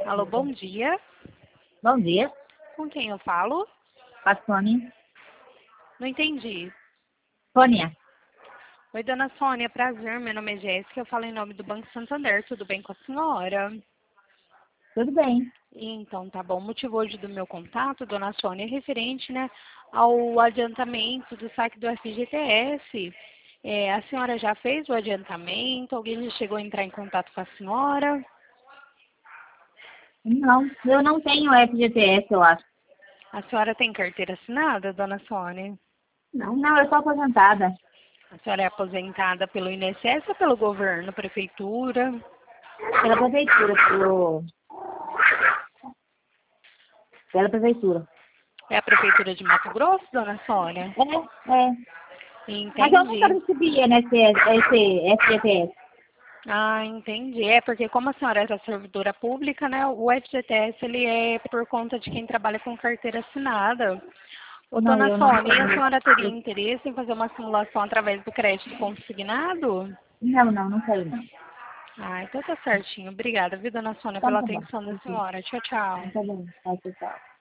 Alô, bom dia. Bom dia, Com quem eu falo? a Sônia. Não entendi. Sônia, Oi, dona Sônia, prazer. Meu nome é Jéssica. Eu falo em nome do Banco Santander. Tudo bem com a senhora? tudo bem? Então, tá bom. O motivo hoje do meu contato, dona Sônia, é referente, né, ao adiantamento do saque do FGTS. A senhora já fez o adiantamento? Alguém já chegou a entrar em contato com a senhora? Não, eu não tenho FGTS, eu acho. A senhora tem carteira assinada, dona Sônia? Não, eu sou aposentada. A senhora é aposentada pelo INSS ou pelo governo, prefeitura? Pela prefeitura, pela prefeitura. É a prefeitura de Mato Grosso, dona Sônia? É. Mas eu nunca Entendi. recebi esse FGTS. Ah, entendi. É porque como a senhora é servidora pública, né, o FGTS ele é por conta de quem trabalha com carteira assinada. Ô, Não, dona eu não Sônia, e a tenho. senhora teria interesse em fazer uma simulação através do crédito consignado? Não tenho, não. Ah, então tá certinho. Obrigada, viu, dona Sônia, Então pela tá bom. atenção da Ok. senhora. Tchau, tchau. Tá bom. Tá, tchau.